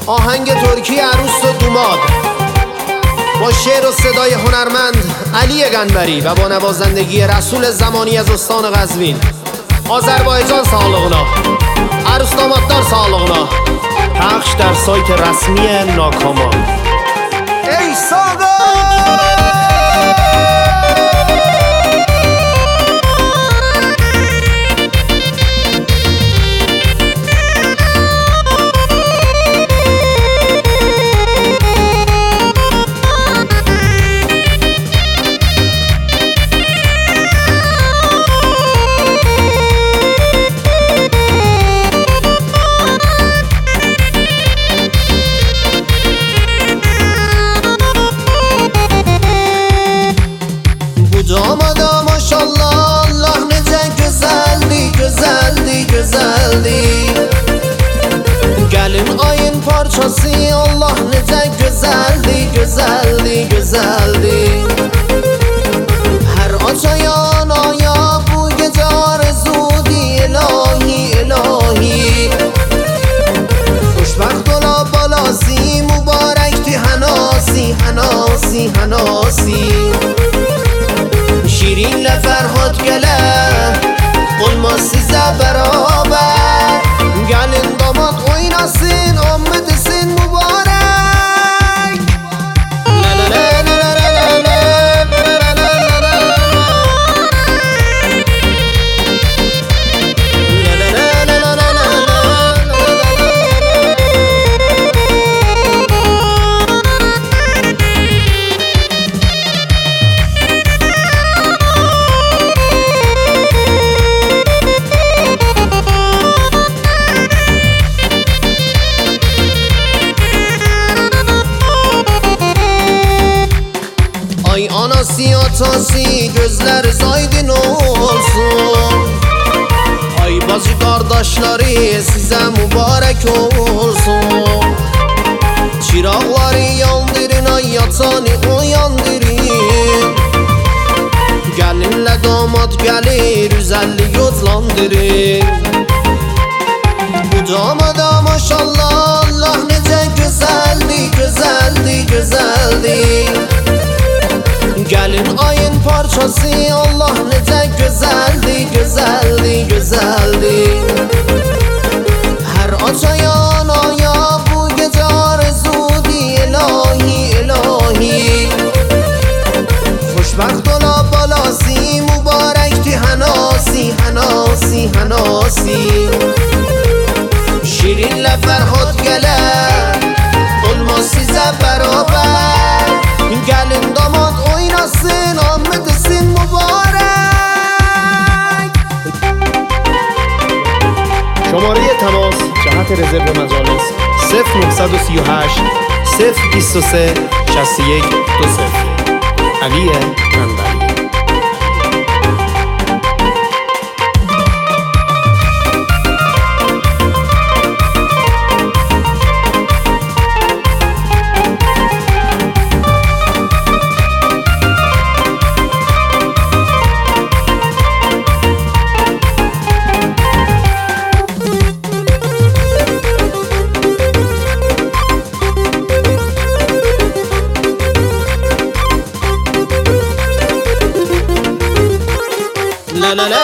آهنگ ترکی عروس و دوماد با شعر و صدای هنرمند علی گنبری و با نوازندگی رسول زمانی از استان قزوین. آذربایجان sağlığına، عروس داماددار sağlığına. پخش در سایت رسمی ناکاما. ای ساقا Damada maşallah Allah necə gözəldi, gözəldi, gözəldi. Gəlin ayın parçası Allah necə gözəldi, gözəldi, gözəldi. Hər açayan aya bu gecə arzudi ilahi, ilahi. Xoşbəxt ola balası mübarəkdi hənasi, hənasi, hənasi. شیرین لفرهاد گله olmaz size beraber. Gelin damat oynasın Ahmet desin mübarek. Ay anası atası gözleriniz aydın olsun. Ay bacı kardeşleri size mübarek olsun. Çıraqları yandırın ay yatanı uyandırın. Gelinle damat gelir üzerli yozlandırın. Bu damada maşallah Allah necə gözəldi, gözəldi, gözəldi. Gelin ayın parçası Allah necə gözəldi, gözəldi, gözəldi. Hər açayan aya bu gecə arzudi ilahi, ilahi. Xoşbəxt ola balası mübarəkdi hənasi, hənasi, hənasi. Şirinlə Fərhad gələ olmaz sizə bərabər. Gelin damat oynasın Ahmet desin mübarek. شماره تماس جهت رزرو مجالس 0938 023 61 20 علی گنبری. La la la